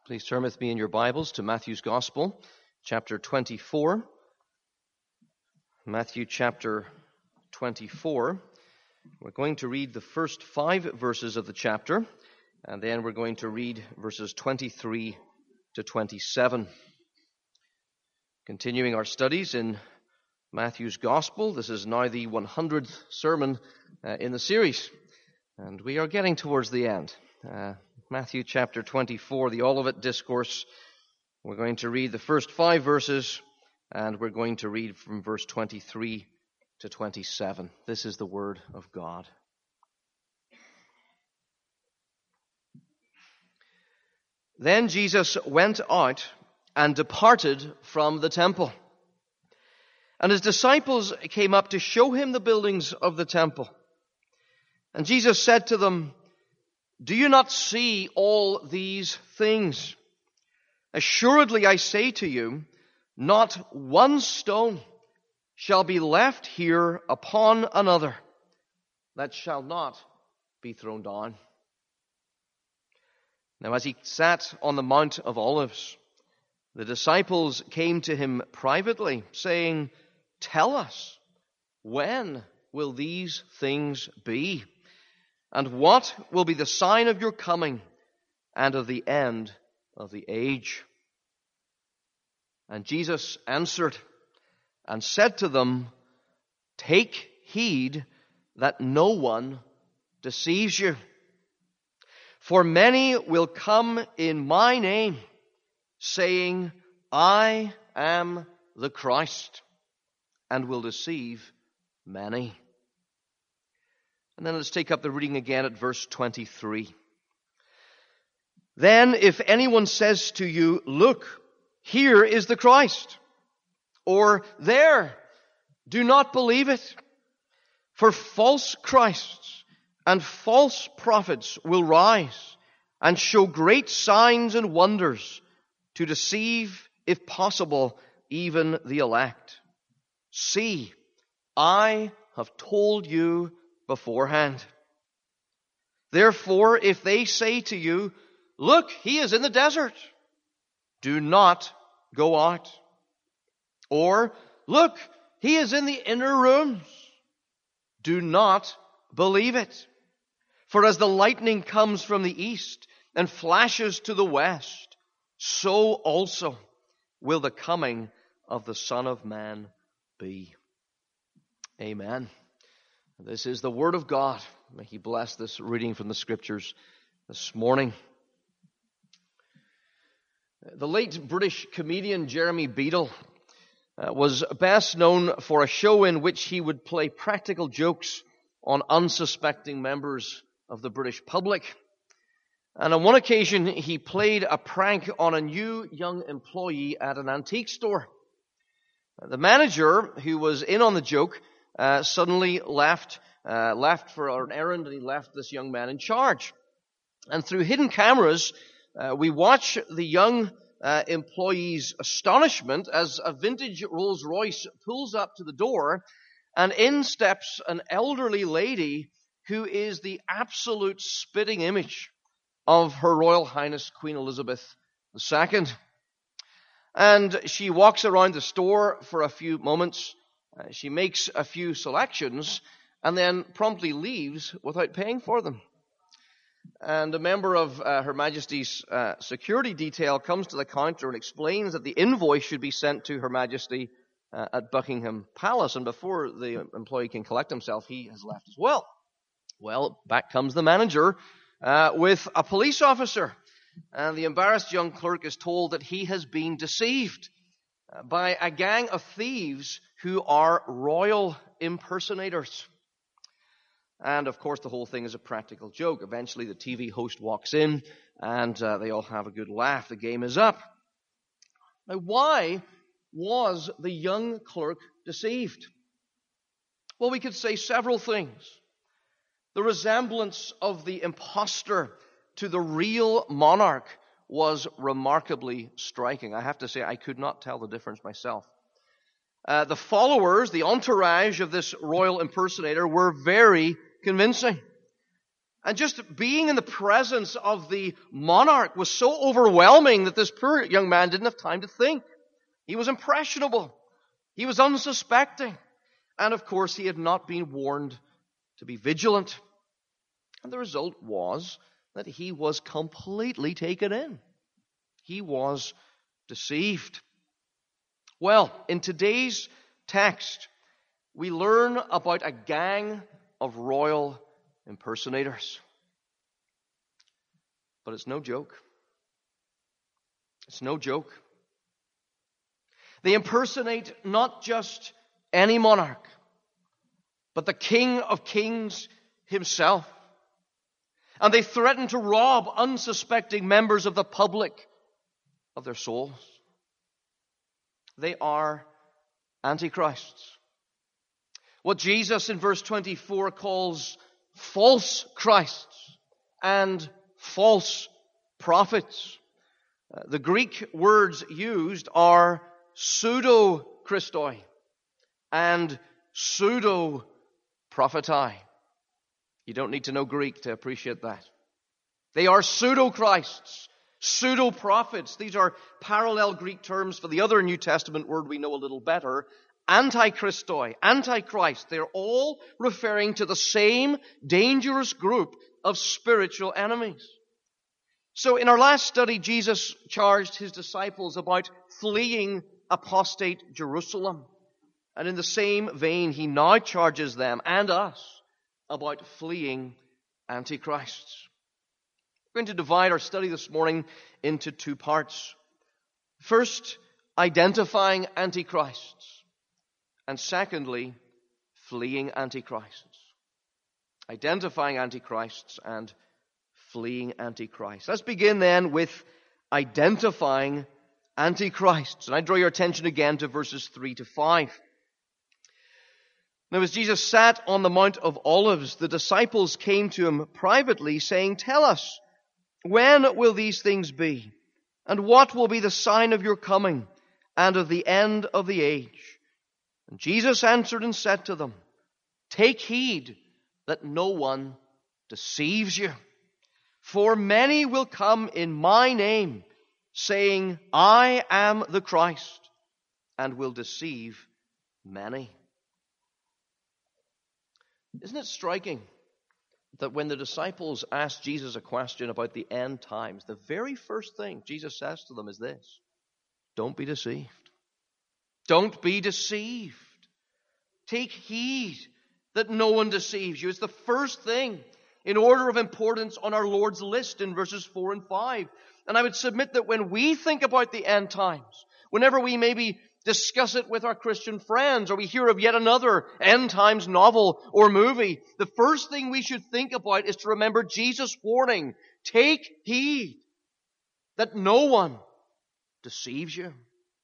Please turn with me in your Bibles to Matthew's Gospel, chapter 24. Matthew chapter 24. We're going to read the first 5 verses of the chapter, and then we're going to read verses 23 to 27. Continuing our studies in Matthew's Gospel, this is now the 100th sermon in the series, and we are getting towards the end. Matthew chapter 24, the Olivet Discourse. We're going to read the first 5 verses, and we're going to read from verse 23 to 27. This is the Word of God. Then Jesus went out and departed from the temple. And his disciples came up to show him the buildings of the temple. And Jesus said to them, "Do you not see all these things? Assuredly I say to you, not one stone shall be left here upon another that shall not be thrown down." Now as he sat on the Mount of Olives, the disciples came to him privately, saying, "Tell us, when will these things be? And what will be the sign of your coming and of the end of the age?" And Jesus answered and said to them, "Take heed that no one deceives you. For many will come in my name, saying, 'I am the Christ,' and will deceive many." And then let's take up the reading again at verse 23. "Then if anyone says to you, 'Look, here is the Christ,' or 'There,' do not believe it. For false Christs and false prophets will rise and show great signs and wonders to deceive, if possible, even the elect. See, I have told you beforehand. Therefore, if they say to you, 'Look, he is in the desert,' do not go out. Or, 'Look, he is in the inner rooms,' do not believe it. For as the lightning comes from the east and flashes to the west, so also will the coming of the Son of Man be." Amen. This is the Word of God. May He bless this reading from the Scriptures this morning. The late British comedian Jeremy Beadle was best known for a show in which he would play practical jokes on unsuspecting members of the British public. And on one occasion, he played a prank on a new young employee at an antique store. The manager, who was in on the joke, suddenly left for an errand, and he left this young man in charge. And through hidden cameras, we watch the young employee's astonishment as a vintage Rolls Royce pulls up to the door, and in steps an elderly lady who is the absolute spitting image of Her Royal Highness Queen Elizabeth II. And she walks around the store for a few moments. She makes a few selections and then promptly leaves without paying for them. And a member of Her Majesty's security detail comes to the counter and explains that the invoice should be sent to Her Majesty at Buckingham Palace. And before the employee can collect himself, he has left as well. Well, back comes the manager with a police officer. And the embarrassed young clerk is told that he has been deceived by a gang of thieves who are royal impersonators. And of course, the whole thing is a practical joke. Eventually, the TV host walks in, and they all have a good laugh. The game is up. Now, why was the young clerk deceived? Well, we could say several things. The resemblance of the impostor to the real monarch was remarkably striking. I have to say, I could not tell the difference myself. The followers, the entourage of this royal impersonator, were very convincing. And just being in the presence of the monarch was so overwhelming that this poor young man didn't have time to think. He was impressionable. He was unsuspecting. And of course, he had not been warned to be vigilant. And the result was that he was completely taken in. He was deceived. Well, in today's text, we learn about a gang of royal impersonators. But it's no joke. It's no joke. They impersonate not just any monarch, but the King of Kings himself. And they threaten to rob unsuspecting members of the public of their souls. They are antichrists. What Jesus in verse 24 calls false Christs and false prophets. The Greek words used are pseudo-Christoi and pseudo-prophetai. You don't need to know Greek to appreciate that. They are pseudo-Christs, pseudo-prophets. These are parallel Greek terms for the other New Testament word we know a little better, antichristoi, antichrist. They're all referring to the same dangerous group of spiritual enemies. So in our last study, Jesus charged his disciples about fleeing apostate Jerusalem. And in the same vein, he now charges them and us about fleeing antichrists. We're going to divide our study this morning into two parts. First, identifying antichrists. And secondly, fleeing antichrists. Identifying antichrists and fleeing antichrists. Let's begin then with identifying antichrists. And I draw your attention again to verses 3 to 5. Now, as Jesus sat on the Mount of Olives, the disciples came to him privately, saying, "Tell us, when will these things be? And what will be the sign of your coming and of the end of the age?" And Jesus answered and said to them, "Take heed that no one deceives you. For many will come in my name, saying, 'I am the Christ,' and will deceive many." Isn't it striking that when the disciples asked Jesus a question about the end times, the very first thing Jesus says to them is this: don't be deceived. Don't be deceived. Take heed that no one deceives you. It's the first thing in order of importance on our Lord's list in verses 4 and 5. And I would submit that when we think about the end times, whenever we maybe discuss it with our Christian friends, or we hear of yet another end times novel or movie, the first thing we should think about is to remember Jesus' warning: take heed that no one deceives you.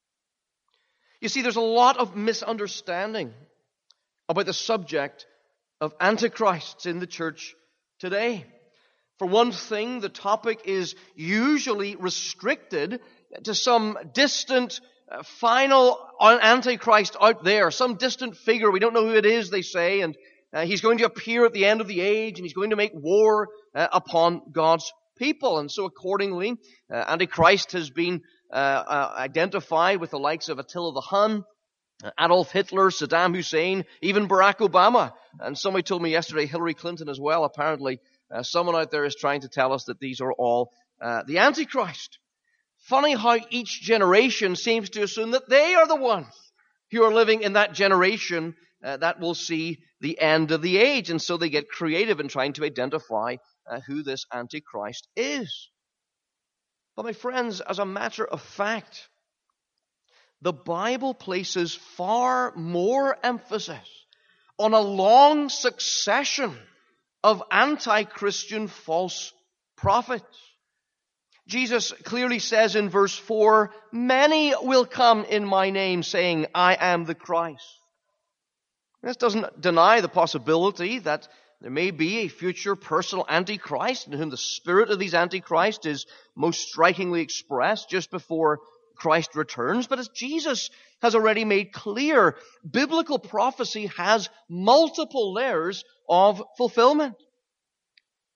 You see, there's a lot of misunderstanding about the subject of antichrists in the church today. For one thing, the topic is usually restricted to some distant, final antichrist out there, some distant figure. We don't know who it is, they say, and he's going to appear at the end of the age, and he's going to make war upon God's people. And so accordingly, Antichrist has been identified with the likes of Attila the Hun, Adolf Hitler, Saddam Hussein, even Barack Obama. And somebody told me yesterday, Hillary Clinton as well. Apparently, someone out there is trying to tell us that these are all the Antichrist. Funny how each generation seems to assume that they are the ones who are living in that generation that will see the end of the age. And so they get creative in trying to identify who this Antichrist is. But my friends, as a matter of fact, the Bible places far more emphasis on a long succession of anti-Christian false prophets. Jesus clearly says in verse 4, "Many will come in my name, saying, 'I am the Christ.'" This doesn't deny the possibility that there may be a future personal Antichrist in whom the spirit of these Antichrist is most strikingly expressed just before Christ returns. But as Jesus has already made clear, biblical prophecy has multiple layers of fulfillment.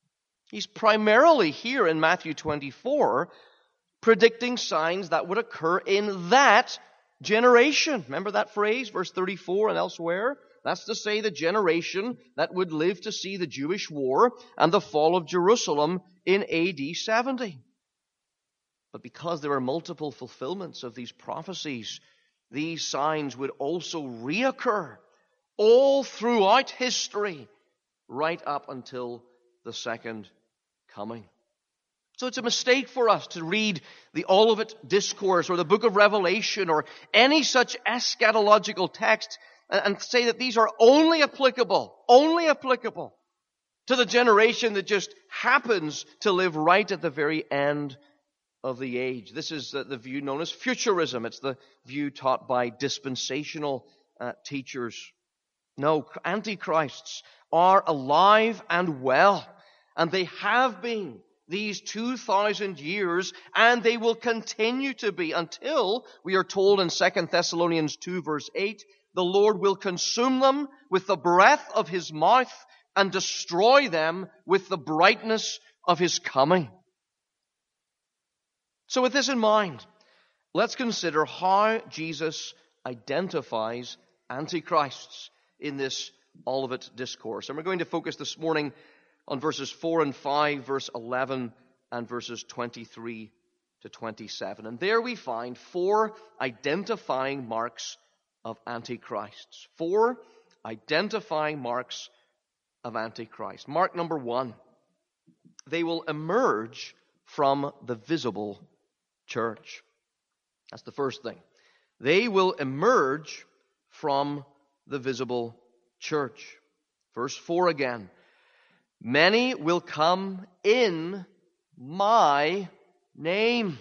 He's primarily here in Matthew 24 predicting signs that would occur in that generation. Remember that phrase, verse 34 and elsewhere? That's to say the generation that would live to see the Jewish war and the fall of Jerusalem in AD 70. But because there are multiple fulfillments of these prophecies, these signs would also reoccur all throughout history, right up until the second coming. So it's a mistake for us to read the Olivet Discourse or the book of Revelation or any such eschatological text and say that these are only applicable to the generation that just happens to live right at the very end of the age. This is the view known as futurism. It's the view taught by dispensational teachers. No, antichrists are alive and well, and they have been these 2,000 years, and they will continue to be until, we are told in 2 Thessalonians 2 verse 8, the Lord will consume them with the breath of His mouth and destroy them with the brightness of His coming. So with this in mind, let's consider how Jesus identifies antichrists in this Olivet Discourse. And we're going to focus this morning on verses 4 and 5, verse 11, and verses 23 to 27. And there we find 4 identifying marks of antichrists. 4 identifying marks of Antichrist. Mark number 1, they will emerge from the visible church. That's the first thing. They will emerge from the visible church. Verse 4 again. Many will come in my name.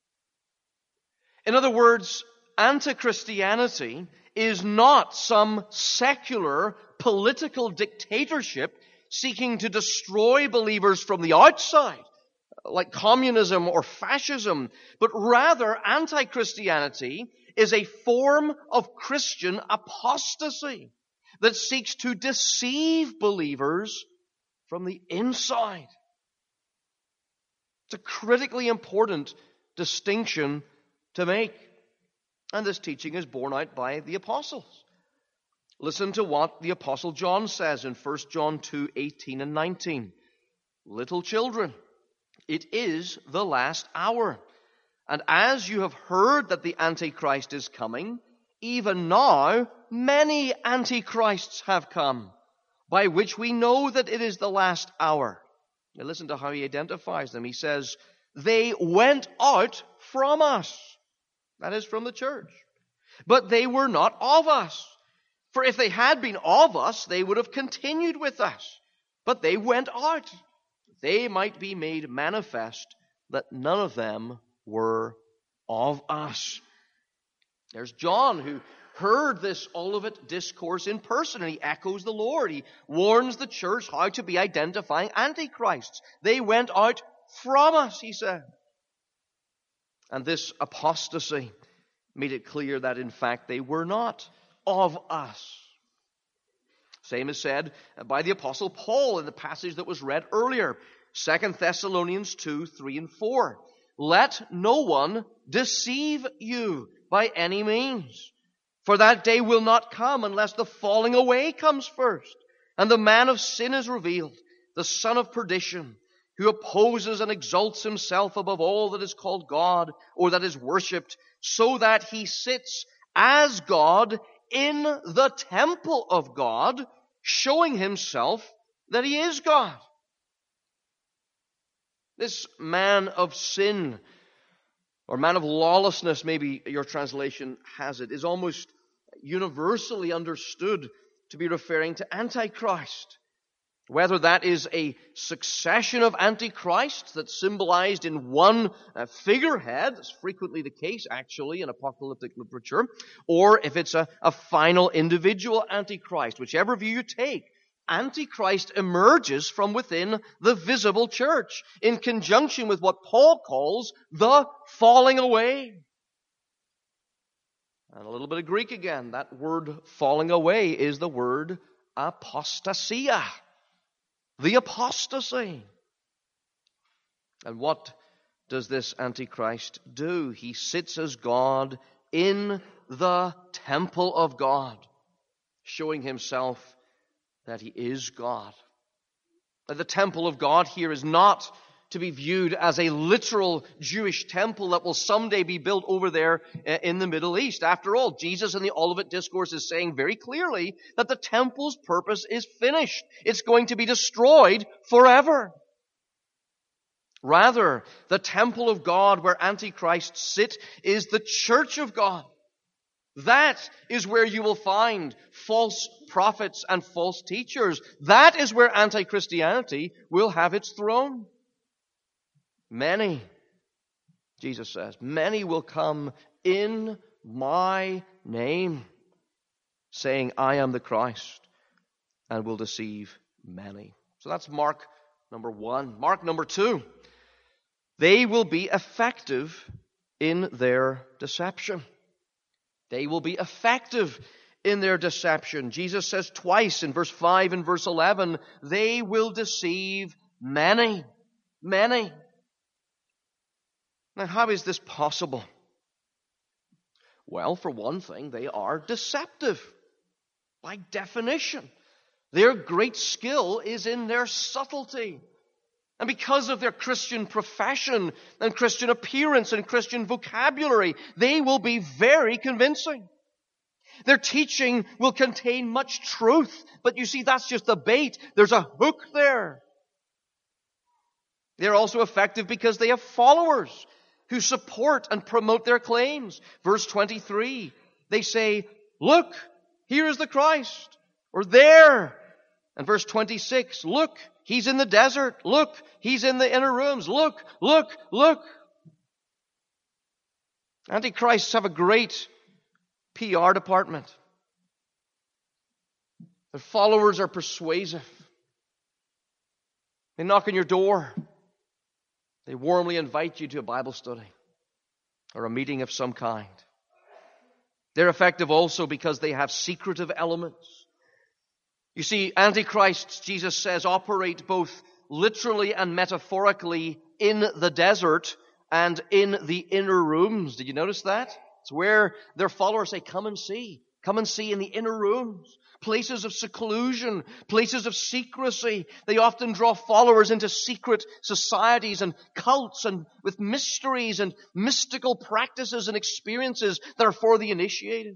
In other words, anti-Christianity is not some secular political dictatorship seeking to destroy believers from the outside, like communism or fascism, but rather anti-Christianity is a form of Christian apostasy that seeks to deceive believers from the inside. It's a critically important distinction to make. And this teaching is borne out by the apostles. Listen to what the apostle John says in 1 John 2, 18 and 19. Little children, it is the last hour. And as you have heard that the Antichrist is coming, even now many antichrists have come, by which we know that it is the last hour. Now listen to how he identifies them. He says, they went out from us. That is, from the church. But they were not of us. For if they had been of us, they would have continued with us. But they went out. They might be made manifest that none of them were of us. There's John, who heard this Olivet Discourse in person, and he echoes the Lord. He warns the church how to be identifying antichrists. They went out from us, he said. And this apostasy made it clear that in fact they were not of us. Same is said by the apostle Paul in the passage that was read earlier, 2 Thessalonians 2, 3 and 4. Let no one deceive you by any means. For that day will not come unless the falling away comes first, and the man of sin is revealed, the son of perdition, who opposes and exalts himself above all that is called God or that is worshipped, so that he sits as God in the temple of God, showing himself that he is God. This man of sin, or man of lawlessness, maybe your translation has it, is almost universally understood to be referring to Antichrist. Whether that is a succession of antichrists that's symbolized in one figurehead, that's frequently the case actually in apocalyptic literature, or if it's a final individual antichrist, whichever view you take, Antichrist emerges from within the visible church in conjunction with what Paul calls the falling away. And a little bit of Greek again. That word falling away is the word apostasia. The apostasy. And what does this Antichrist do? He sits as God in the temple of God, showing himself that he is God. Now, the temple of God here is not to be viewed as a literal Jewish temple that will someday be built over there in the Middle East. After all, Jesus in the Olivet Discourse is saying very clearly that the temple's purpose is finished. It's going to be destroyed forever. Rather, the temple of God where Antichrist sit is the church of God. That is where you will find false prophets and false teachers. That is where anti-Christianity will have its throne. Many, Jesus says, many will come in my name, saying, I am the Christ, and will deceive many. So that's Mark number 1. Mark number 2. They will be effective in their deception. They will be effective in their deception. Jesus says twice in verse 5 and verse 11, they will deceive many. Many. Now, how is this possible? Well, for one thing, they are deceptive. By definition. Their great skill is in their subtlety. And because of their Christian profession and Christian appearance and Christian vocabulary, they will be very convincing. Their teaching will contain much truth. But you see, that's just the bait. There's a hook there. They're also effective because they have followers who support and promote their claims. Verse 23, they say, look, here is the Christ. Or there. And verse 26, look, he's in the desert. Look, he's in the inner rooms. Look, look, look. Antichrists have a great PR department. Their followers are persuasive. They knock on your door. They warmly invite you to a Bible study or a meeting of some kind. They're effective also because they have secretive elements. You see, antichrists, Jesus says, operate both literally and metaphorically in the desert and in the inner rooms. Did you notice that? It's where their followers say, come and see. Come and see in the inner rooms. Places of seclusion, places of secrecy. They often draw followers into secret societies and cults and with mysteries and mystical practices and experiences that are for the initiated.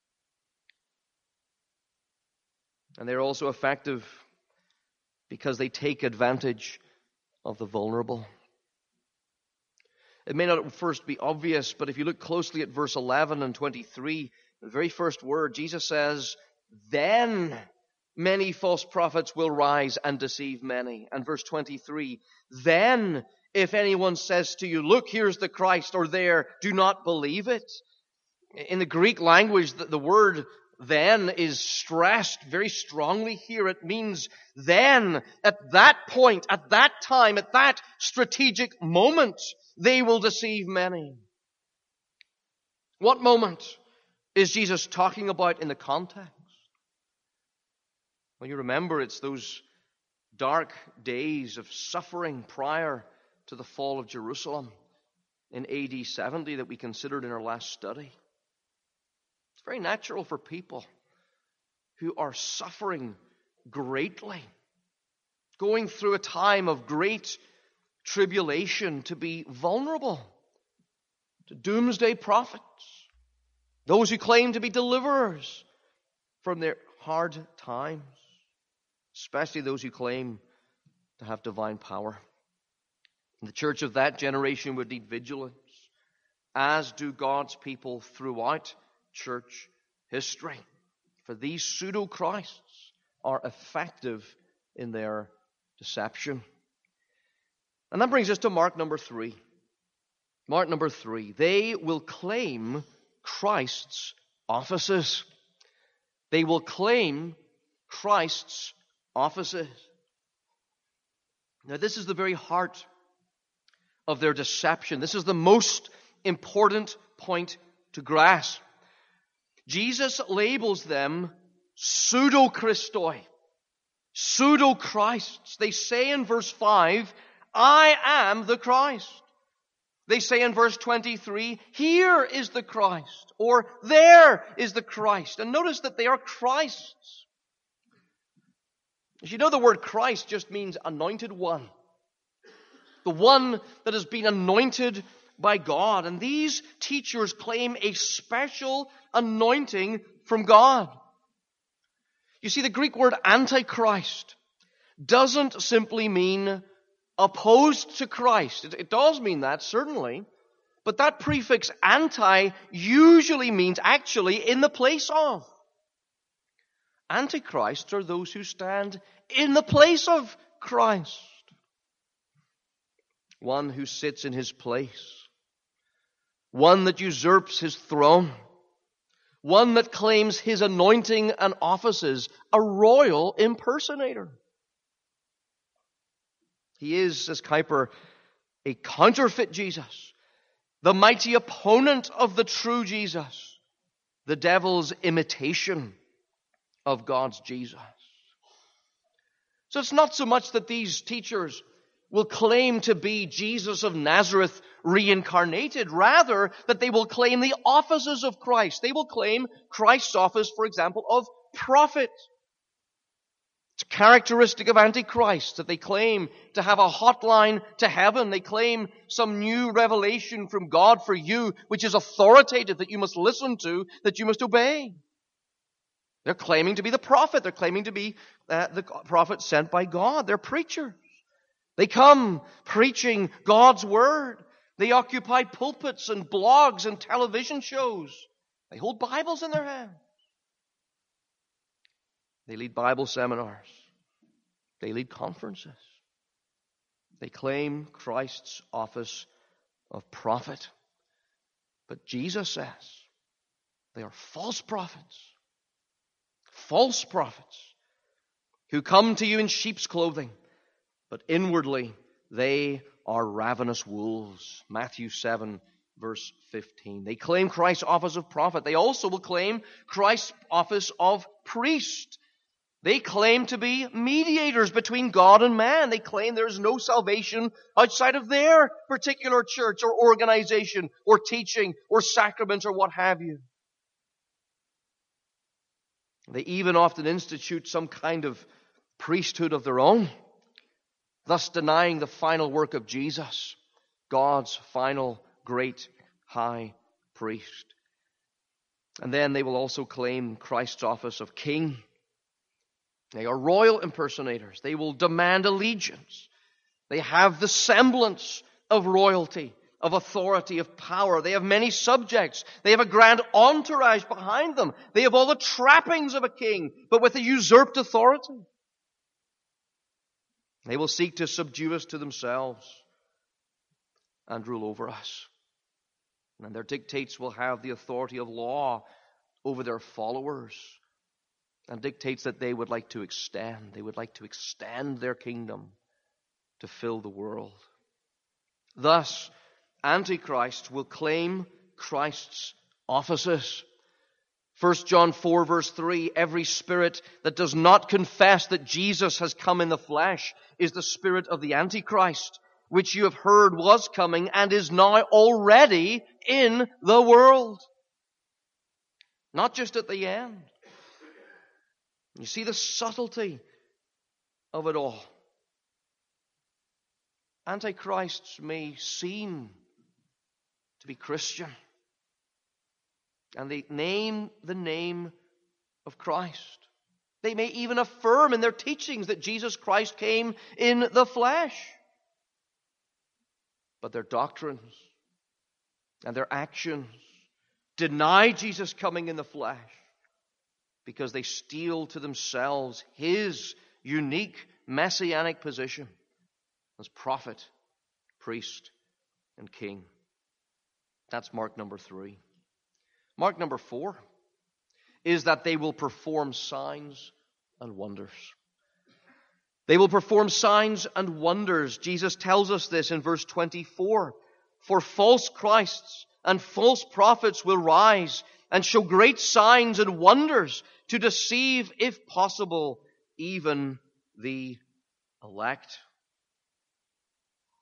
And they're also effective because they take advantage of the vulnerable. It may not at first be obvious, but if you look closely at verse 11 and 23, the very first word, Jesus says, then many false prophets will rise and deceive many. And verse 23, then if anyone says to you, look, here's the Christ, or there, do not believe it. In the Greek language, the word then is stressed very strongly here. It means then, at that point, at that time, at that strategic moment, they will deceive many. What moment is Jesus talking about in the context? Well, you remember it's those dark days of suffering prior to the fall of Jerusalem in AD 70 that we considered in our last study. It's very natural for people who are suffering greatly, going through a time of great tribulation, to be vulnerable to doomsday prophets, those who claim to be deliverers from their hard times, especially those who claim to have divine power. And the church of that generation would need vigilance, as do God's people throughout church history. For these pseudo-Christs are effective in their deception. And that brings us to mark number 3. Mark number 3. They will claim Christ's offices. They will claim Christ's offices. Now, this is the very heart of their deception. This is the most important point to grasp. Jesus labels them pseudo-Christoi, pseudo-Christs. They say in verse 5, I am the Christ. They say in verse 23, here is the Christ, or there is the Christ. And notice that they are Christs. As you know, the word Christ just means anointed one. The one that has been anointed by God. And these teachers claim a special anointing from God. You see, the Greek word antichrist doesn't simply mean opposed to Christ. It does mean that, certainly. But that prefix anti usually means actually in the place of. Antichrists are those who stand in the place of Christ. One who sits in his place. One that usurps his throne. One that claims his anointing and offices. A royal impersonator. He is, says Kuyper, a counterfeit Jesus. The mighty opponent of the true Jesus. The devil's imitation of God's Jesus. So it's not so much that these teachers will claim to be Jesus of Nazareth reincarnated. Rather, that they will claim the offices of Christ. They will claim Christ's office, for example, of prophet. It's a characteristic of Antichrist that they claim to have a hotline to heaven. They claim some new revelation from God for you, which is authoritative, that you must listen to, that you must obey. They're claiming to be the prophet. They're claiming to be the prophet sent by God. They're preachers. They come preaching God's word. They occupy pulpits and blogs and television shows. They hold Bibles in their hands. They lead Bible seminars. They lead conferences. They claim Christ's office of prophet. But Jesus says they are false prophets. False prophets who come to you in sheep's clothing, but inwardly they are ravenous wolves. Matthew 7, verse 15. They claim Christ's office of prophet. They also will claim Christ's office of priest. They claim to be mediators between God and man. They claim there is no salvation outside of their particular church or organization or teaching or sacraments or what have you. They even often institute some kind of priesthood of their own, thus denying the final work of Jesus, God's final great high priest. And then they will also claim Christ's office of king. They are royal impersonators. They will demand allegiance. They have the semblance of royalty, of authority, of power. They have many subjects. They have a grand entourage behind them. They have all the trappings of a king, but with a usurped authority. They will seek to subdue us to themselves and rule over us. And their dictates will have the authority of law over their followers, and dictates that they would like to extend. They would like to extend their kingdom to fill the world. Thus, Antichrist will claim Christ's offices. 1 John 4 verse 3, every spirit that does not confess that Jesus has come in the flesh is the spirit of the Antichrist, which you have heard was coming and is now already in the world. Not just at the end. You see the subtlety of it all. Antichrists may seem to be Christian, and they name the name of Christ. They may even affirm in their teachings that Jesus Christ came in the flesh. But their doctrines and their actions deny Jesus coming in the flesh, because they steal to themselves his unique messianic position as prophet, priest, and king. That's mark number 3. Mark number 4 is that they will perform signs and wonders. They will perform signs and wonders. Jesus tells us this in verse 24. For false Christs and false prophets will rise and show great signs and wonders to deceive, if possible, even the elect.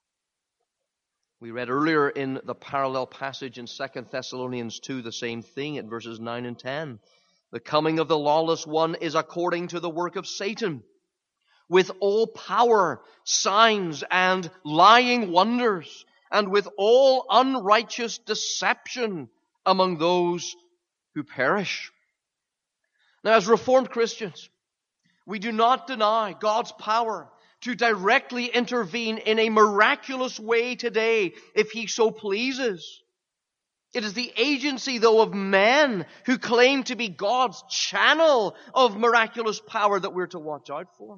We read earlier in the parallel passage in 2 Thessalonians 2 the same thing at verses 9 and 10. The coming of the lawless one is according to the work of Satan, with all power, signs, and lying wonders, and with all unrighteous deception among those who perish. Now, as Reformed Christians, we do not deny God's power to directly intervene in a miraculous way today if He so pleases. It is the agency, though, of men who claim to be God's channel of miraculous power that we're to watch out for.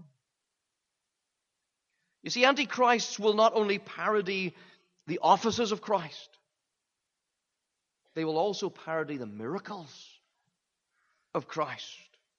You see, antichrists will not only parody the offices of Christ, they will also parody the miracles of Christ.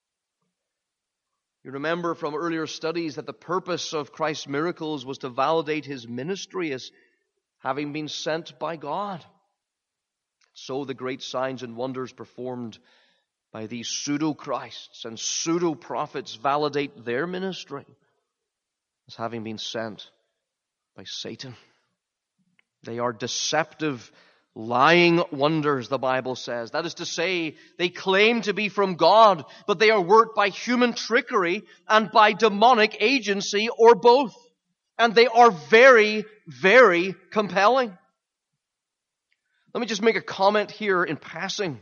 You remember from earlier studies that the purpose of Christ's miracles was to validate His ministry as having been sent by God. So the great signs and wonders performed by these pseudo-Christs and pseudo-prophets validate their ministry as having been sent by Satan. They are deceptive, lying wonders, the Bible says. That is to say, they claim to be from God, but they are worked by human trickery and by demonic agency, or both. And they are very, very compelling. Let me just make a comment here in passing.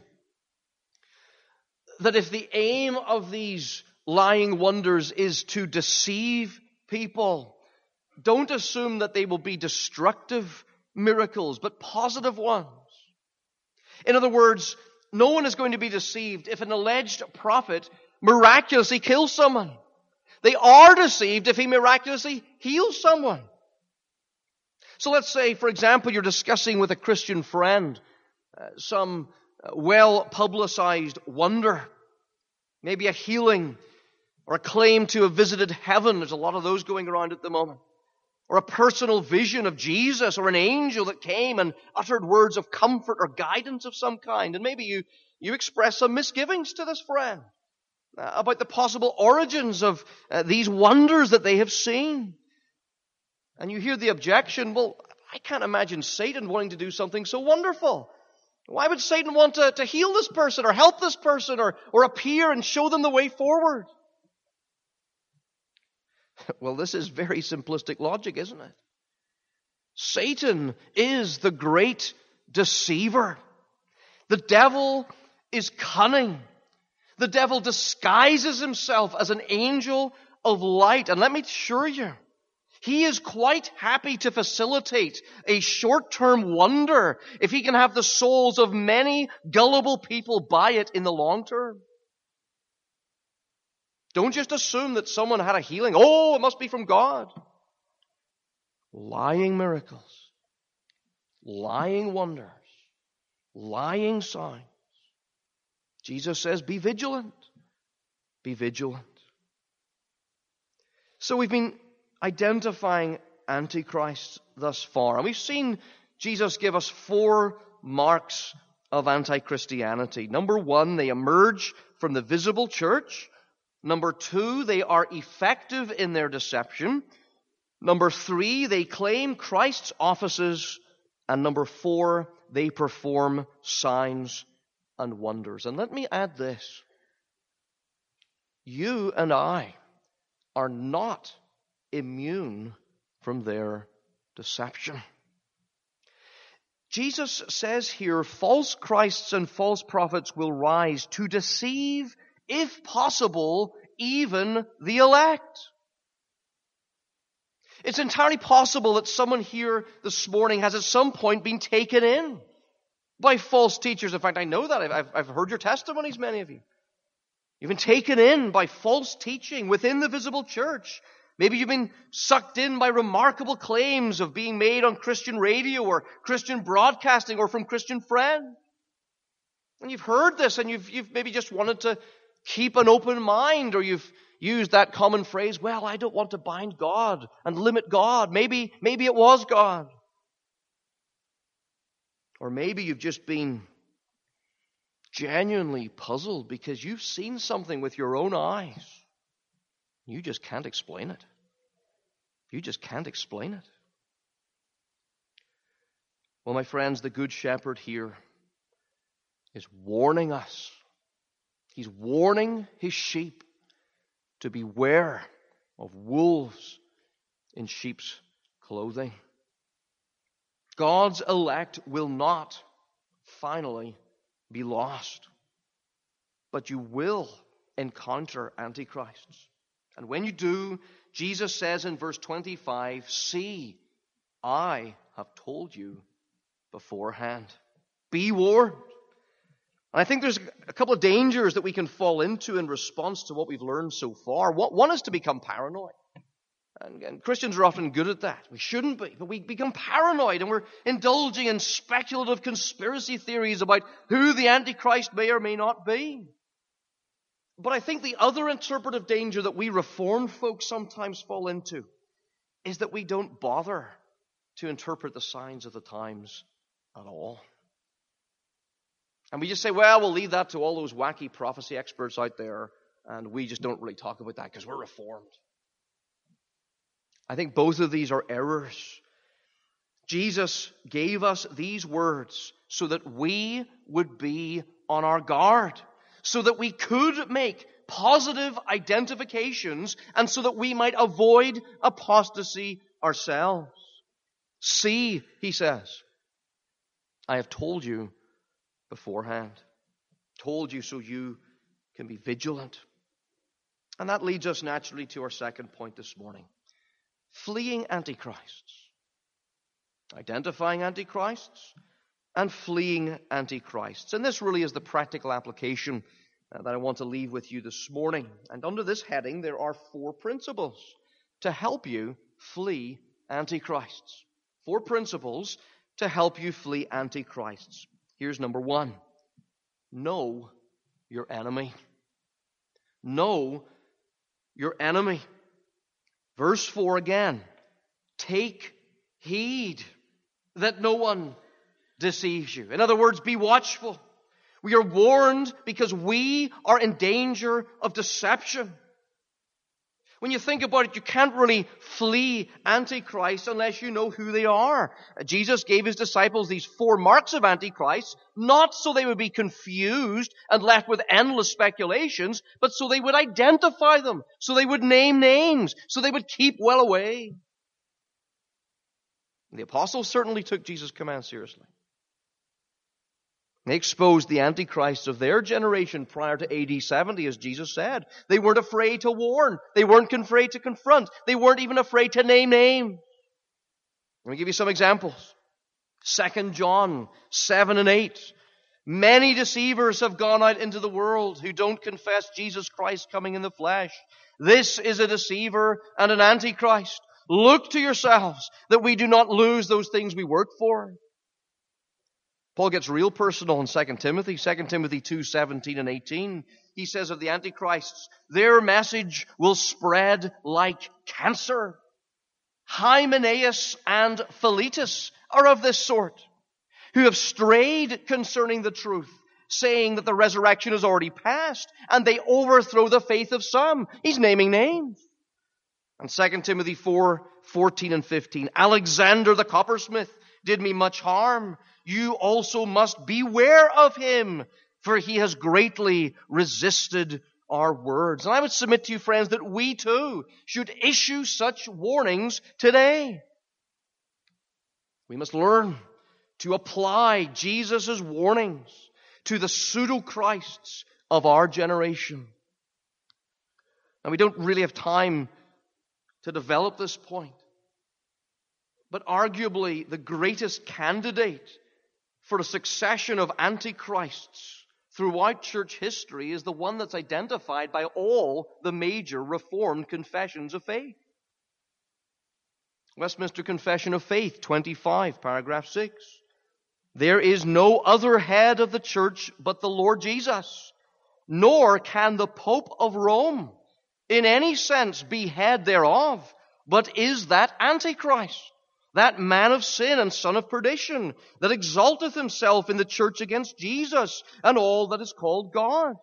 That if the aim of these lying wonders is to deceive people, don't assume that they will be destructive miracles, but positive ones. In other words, no one is going to be deceived if an alleged prophet miraculously kills someone. They are deceived if he miraculously heals someone. So let's say, for example, you're discussing with a Christian friend some well-publicized wonder, maybe a healing or a claim to have visited heaven. There's a lot of those going around at the moment. Or a personal vision of Jesus or an angel that came and uttered words of comfort or guidance of some kind. And maybe you express some misgivings to this friend about the possible origins of these wonders that they have seen. And you hear the objection, well, I can't imagine Satan wanting to do something so wonderful. Why would Satan want to heal this person or help this person or appear and show them the way forward? Well, this is very simplistic logic, isn't it? Satan is the great deceiver. The devil is cunning. The devil disguises himself as an angel of light. And let me assure you, he is quite happy to facilitate a short-term wonder if he can have the souls of many gullible people buy it in the long term. Don't just assume that someone had a healing. Oh, it must be from God. Lying miracles, lying wonders, lying signs. Jesus says, be vigilant. Be vigilant. So we've been identifying Antichrist thus far. And we've seen Jesus give us 4 marks of anti-Christianity. Number 1, they emerge from the visible church. Number 2, they are effective in their deception. Number 3, they claim Christ's offices. And number 4, they perform signs and wonders. And let me add this. You and I are not immune from their deception. Jesus says here, false Christs and false prophets will rise to deceive, if possible, even the elect. It's entirely possible that someone here this morning has at some point been taken in by false teachers. In fact, I know that. I've heard your testimonies, many of you. You've been taken in by false teaching within the visible church. Maybe you've been sucked in by remarkable claims of being made on Christian radio or Christian broadcasting or from Christian friends. And you've heard this and you've maybe just wanted to keep an open mind, or you've used that common phrase, well, I don't want to bind God and limit God. Maybe it was God. Or maybe you've just been genuinely puzzled because you've seen something with your own eyes. You just can't explain it. You just can't explain it. Well, my friends, the Good Shepherd here is warning us. He's warning his sheep to beware of wolves in sheep's clothing. God's elect will not finally be lost, but you will encounter antichrists. And when you do, Jesus says in verse 25, "See, I have told you beforehand." Be warned. And I think there's a couple of dangers that we can fall into in response to what we've learned so far. One is to become paranoid. And Christians are often good at that. We shouldn't be, but we become paranoid and we're indulging in speculative conspiracy theories about who the Antichrist may or may not be. But I think the other interpretive danger that we Reformed folks sometimes fall into is that we don't bother to interpret the signs of the times at all. And we just say, well, we'll leave that to all those wacky prophecy experts out there, and we just don't really talk about that because we're Reformed. I think both of these are errors. Jesus gave us these words so that we would be on our guard, so that we could make positive identifications, and so that we might avoid apostasy ourselves. See, he says, I have told you beforehand. Told you so you can be vigilant. And that leads us naturally to our second point this morning. Fleeing antichrists. Identifying antichrists and fleeing antichrists. And this really is the practical application that I want to leave with you this morning. And under this heading, there are 4 principles to help you flee antichrists. 4 principles to help you flee antichrists. Here's number 1. Know your enemy. Know your enemy. Verse 4 again. Take heed that no one deceives you. In other words, be watchful. We are warned because we are in danger of deception. When you think about it, you can't really flee Antichrist unless you know who they are. Jesus gave his disciples these 4 marks of Antichrist, not so they would be confused and left with endless speculations, but so they would identify them, so they would name names, so they would keep well away. The apostles certainly took Jesus' command seriously. They exposed the antichrists of their generation prior to AD 70, as Jesus said. They weren't afraid to warn. They weren't afraid to confront. They weren't even afraid to name names. Let me give you some examples. 2 John 7 and 8. Many deceivers have gone out into the world who don't confess Jesus Christ coming in the flesh. This is a deceiver and an antichrist. Look to yourselves that we do not lose those things we work for. Paul gets real personal in 2 Timothy. 2 Timothy 2:17 and 18. He says of the antichrists, their message will spread like cancer. Hymenaeus and Philetus are of this sort, who have strayed concerning the truth, saying that the resurrection has already passed, and they overthrow the faith of some. He's naming names. And 2 Timothy 4:14 and 15. Alexander the coppersmith did me much harm. You also must beware of him, for he has greatly resisted our words. And I would submit to you, friends, that we too should issue such warnings today. We must learn to apply Jesus' warnings to the pseudo-Christs of our generation. And we don't really have time to develop this point. But arguably the greatest candidate for a succession of antichrists throughout church history is the one that's identified by all the major Reformed confessions of faith. Westminster Confession of Faith, 25, paragraph 6. There is no other head of the church but the Lord Jesus, nor can the Pope of Rome in any sense be head thereof, but is that Antichrist, that man of sin and son of perdition, that exalteth himself in the church against Jesus and all that is called God.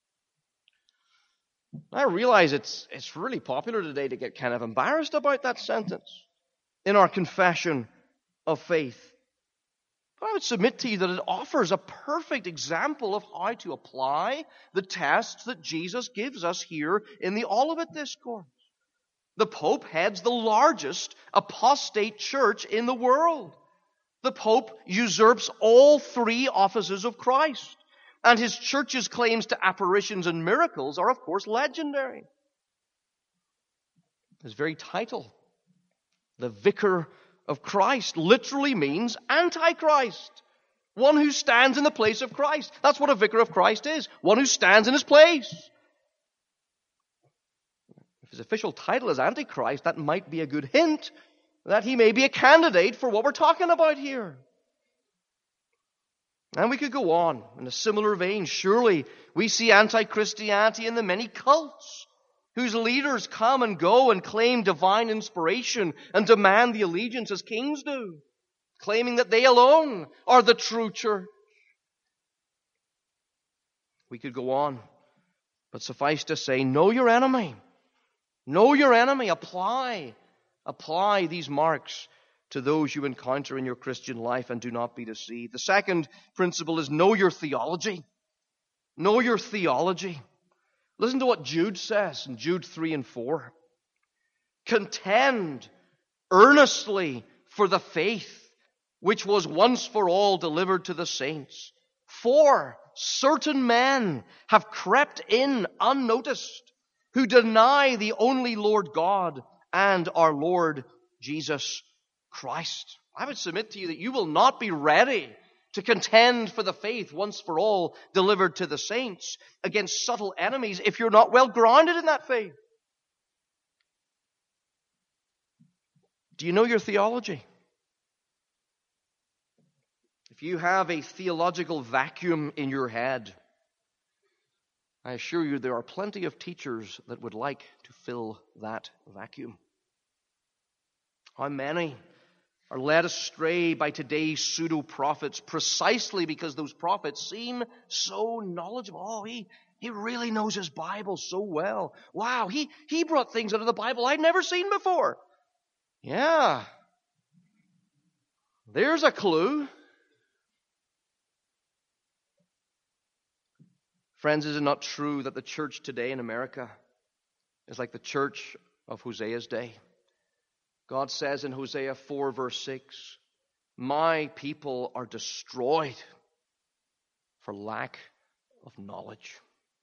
I realize it's really popular today to get kind of embarrassed about that sentence in our confession of faith. But I would submit to you that it offers a perfect example of how to apply the tests that Jesus gives us here in the Olivet Discourse. The Pope heads the largest apostate church in the world. The Pope usurps all three offices of Christ. And his church's claims to apparitions and miracles are, of course, legendary. His very title, the Vicar of Christ, literally means Antichrist. One who stands in the place of Christ. That's what a Vicar of Christ is. One who stands in his place. If his official title is Antichrist, that might be a good hint that he may be a candidate for what we're talking about here. And we could go on in a similar vein. Surely we see anti-Christianity in the many cults whose leaders come and go and claim divine inspiration and demand the allegiance as kings do, claiming that they alone are the true church. We could go on, but suffice to say, know your enemy. Know your enemy. Apply these marks to those you encounter in your Christian life, and do not be deceived. The second principle is know your theology. Know your theology. Listen to what Jude says in Jude 3 and 4. Contend earnestly for the faith which was once for all delivered to the saints. For certain men have crept in unnoticed, who deny the only Lord God and our Lord Jesus Christ. I would submit to you that you will not be ready to contend for the faith once for all delivered to the saints against subtle enemies if you're not well grounded in that faith. Do you know your theology? If you have a theological vacuum in your head, I assure you there are plenty of teachers that would like to fill that vacuum. How many are led astray by today's pseudo-prophets precisely because those prophets seem so knowledgeable. Oh, he really knows his Bible so well. Wow, he brought things out of the Bible I'd never seen before. Yeah. There's a clue. Friends, is it not true that the church today in America is like the church of Hosea's day? God says in Hosea 4 verse 6, my people are destroyed for lack of knowledge.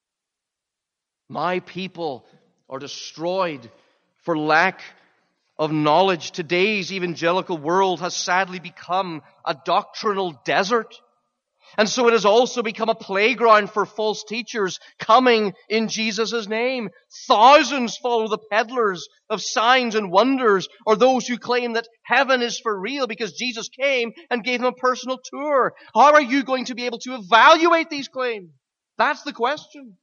My people are destroyed for lack of knowledge. Today's evangelical world has sadly become a doctrinal desert. And so it has also become a playground for false teachers coming in Jesus' name. Thousands follow the peddlers of signs and wonders, or those who claim that heaven is for real because Jesus came and gave them a personal tour. How are you going to be able to evaluate these claims? That's the question.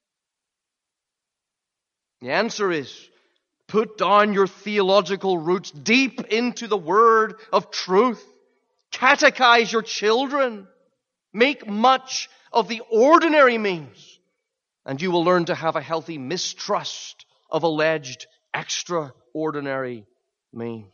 The answer is, put down your theological roots deep into the word of truth. Catechize your children. Make much of the ordinary means, and you will learn to have a healthy mistrust of alleged extraordinary means.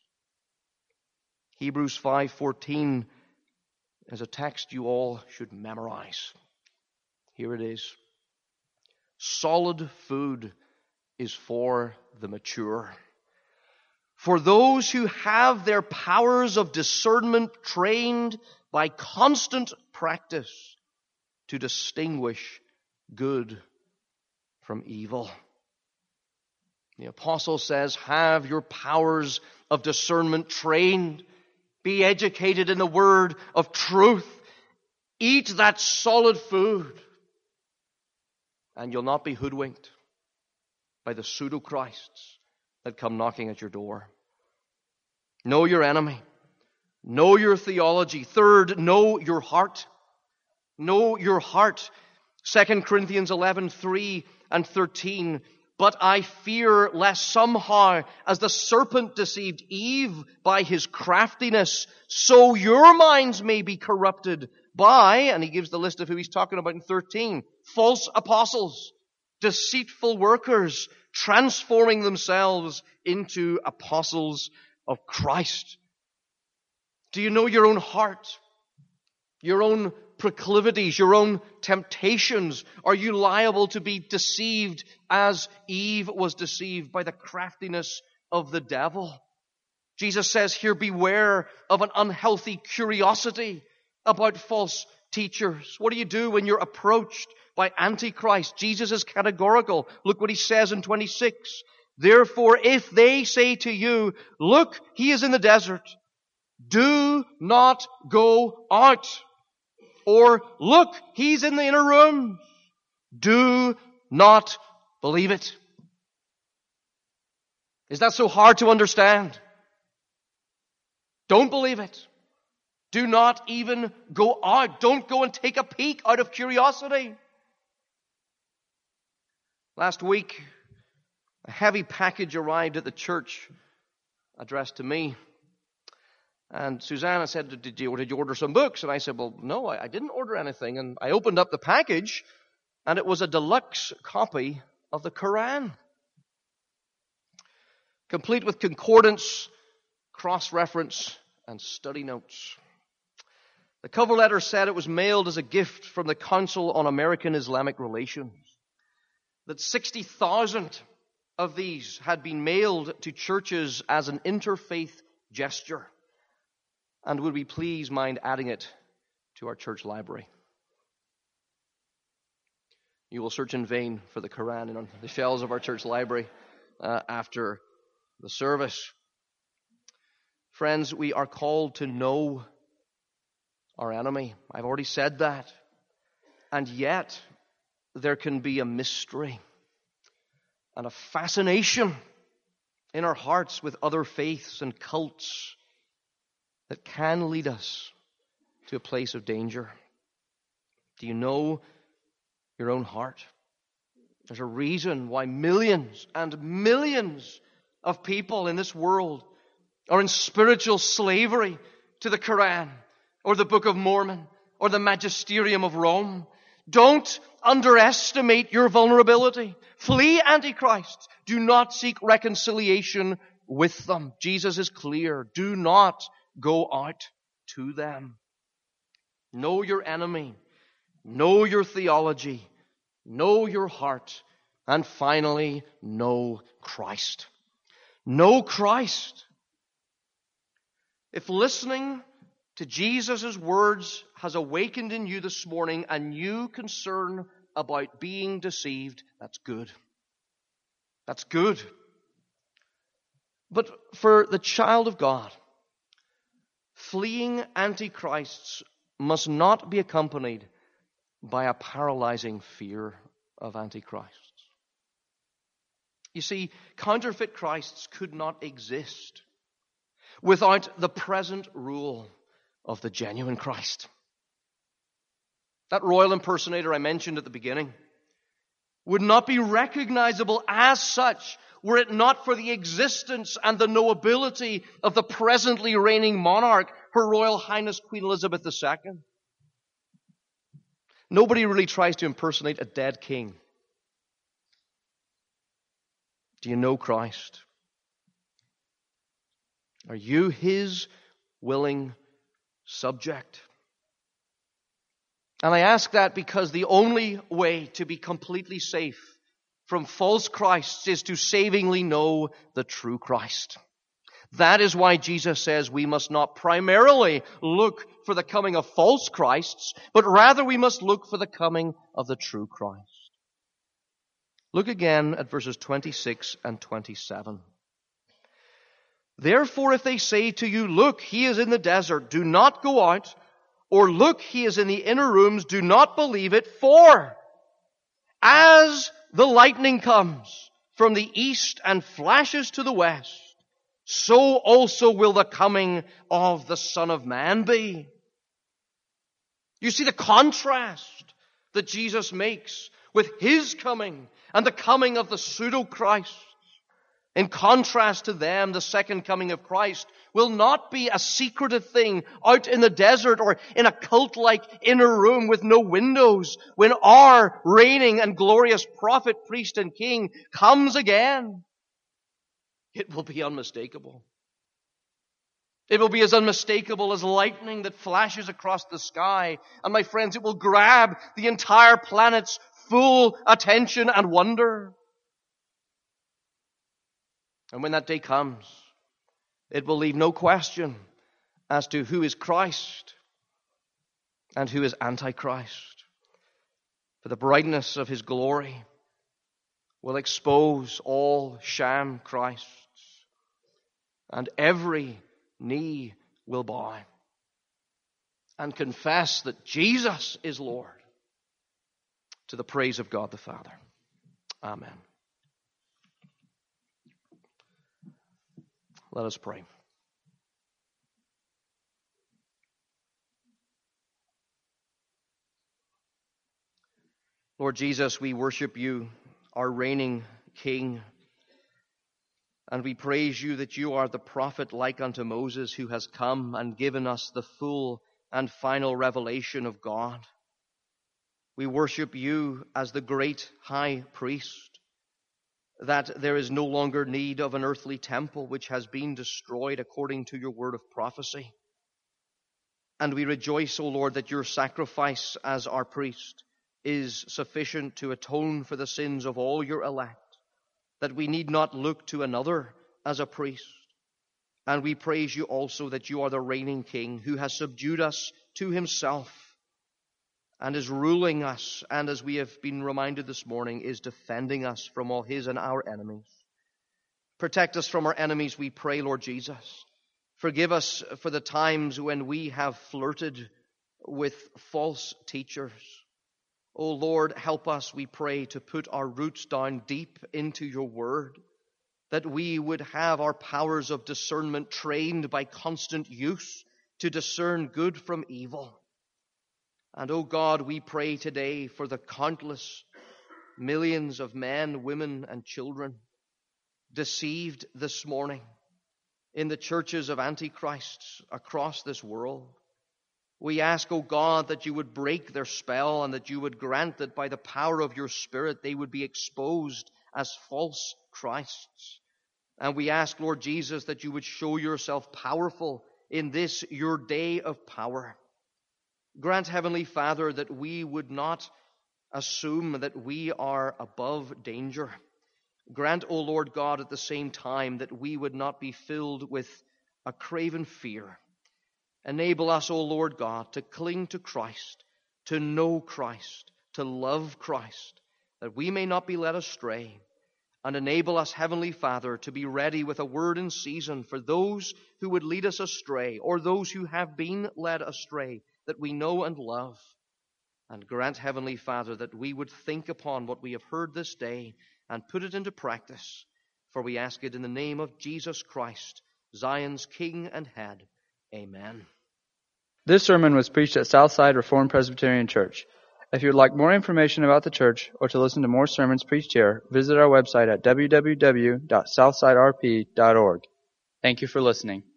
Hebrews 5:14 is a text you all should memorize. Here it is. Solid food is for the mature, for those who have their powers of discernment trained by constant practice to distinguish good from evil. The apostle says, have your powers of discernment trained. Be educated in the word of truth. Eat that solid food. And you'll not be hoodwinked by the pseudo-Christs that come knocking at your door. Know your enemy. Know your theology. Third, know your heart. Know your heart. 2 Corinthians 11:3 and 13. But I fear lest somehow, as the serpent deceived Eve by his craftiness, so your minds may be corrupted by, and he gives the list of who he's talking about in 13, false apostles, deceitful workers, transforming themselves into apostles of Christ. Do you know your own heart? your own proclivities, your own temptations? Are you liable to be deceived as Eve was deceived by the craftiness of the devil? Jesus says here, beware of an unhealthy curiosity about false teachers. What do you do when you're approached by Antichrist? Jesus is categorical. Look what he says in 26. Therefore, if they say to you, look, he is in the desert, do not go out. Or, look, he's in the inner room. Do not believe it. Is that so hard to understand? Don't believe it. Do not even go out. Don't go and take a peek out of curiosity. Last week, a heavy package arrived at the church addressed to me. And Susanna said, did you order some books? And I said, well, no, I didn't order anything. And I opened up the package, and it was a deluxe copy of the Quran, complete with concordance, cross-reference, and study notes. The cover letter said it was mailed as a gift from the Council on American Islamic Relations, that 60,000 of these had been mailed to churches as an interfaith gesture. And would we please mind adding it to our church library? You will search in vain for the Quran on the shelves of our church library after the service. Friends, we are called to know our enemy. I've already said that. And yet, there can be a mystery and a fascination in our hearts with other faiths and cults that can lead us to a place of danger. Do you know your own heart? There's a reason why millions and millions of people in this world are in spiritual slavery to the Quran or the Book of Mormon or the Magisterium of Rome. Don't underestimate your vulnerability. Flee Antichrist. Do not seek reconciliation with them. Jesus is clear. Do not go out to them. Know your enemy. Know your theology. Know your heart. And finally, know Christ. Know Christ. If listening to Jesus' words has awakened in you this morning a new concern about being deceived, that's good. That's good. But for the child of God, fleeing antichrists must not be accompanied by a paralyzing fear of antichrists. You see, counterfeit Christs could not exist without the present rule of the genuine Christ. That royal impersonator I mentioned at the beginning would not be recognizable as such were it not for the existence and the knowability of the presently reigning monarch, Her Royal Highness Queen Elizabeth II. Nobody really tries to impersonate a dead king. Do you know Christ? Are you His willing subject? And I ask that because the only way to be completely safe from false Christs is to savingly know the true Christ. That is why Jesus says we must not primarily look for the coming of false Christs, but rather we must look for the coming of the true Christ. Look again at verses 26 and 27. Therefore, if they say to you, look, he is in the desert, do not go out, or look, he is in the inner rooms, do not believe it, for as the lightning comes from the east and flashes to the west, so also will the coming of the Son of Man be. You see the contrast that Jesus makes with His coming and the coming of the pseudo-Christ. In contrast to them, the second coming of Christ will not be a secretive thing out in the desert or in a cult-like inner room with no windows. When our reigning and glorious prophet, priest, and king comes again, it will be unmistakable. It will be as unmistakable as lightning that flashes across the sky. And my friends, it will grab the entire planet's full attention and wonder. And when that day comes, it will leave no question as to who is Christ and who is Antichrist. For the brightness of his glory will expose all sham Christs, and every knee will bow and confess that Jesus is Lord, to the praise of God the Father. Amen. Let us pray. Lord Jesus, we worship you, our reigning King, and we praise you that you are the prophet like unto Moses, who has come and given us the full and final revelation of God. We worship you as the great high priest, that there is no longer need of an earthly temple which has been destroyed according to your word of prophecy. And we rejoice, O Lord, that your sacrifice as our priest is sufficient to atone for the sins of all your elect, that we need not look to another as a priest. And we praise you also that you are the reigning King, who has subdued us to himself and is ruling us, and as we have been reminded this morning, is defending us from all his and our enemies. Protect us from our enemies, we pray, Lord Jesus. Forgive us for the times when we have flirted with false teachers. O Lord, help us, we pray, to put our roots down deep into your word, that we would have our powers of discernment trained by constant use to discern good from evil. And, O God, we pray today for the countless millions of men, women, and children deceived this morning in the churches of Antichrists across this world. We ask, O God, that you would break their spell and that you would grant that by the power of your Spirit they would be exposed as false Christs. And we ask, Lord Jesus, that you would show yourself powerful in this, your day of power. Grant, Heavenly Father, that we would not assume that we are above danger. Grant, O Lord God, at the same time that we would not be filled with a craven fear. Enable us, O Lord God, to cling to Christ, to know Christ, to love Christ, that we may not be led astray. And enable us, Heavenly Father, to be ready with a word in season for those who would lead us astray, or those who have been led astray, that we know and love. And grant, Heavenly Father, that we would think upon what we have heard this day and put it into practice. For we ask it in the name of Jesus Christ, Zion's King and Head. Amen. This sermon was preached at Southside Reformed Presbyterian Church. If you would like more information about the church or to listen to more sermons preached here, visit our website at www.southsiderp.org. Thank you for listening.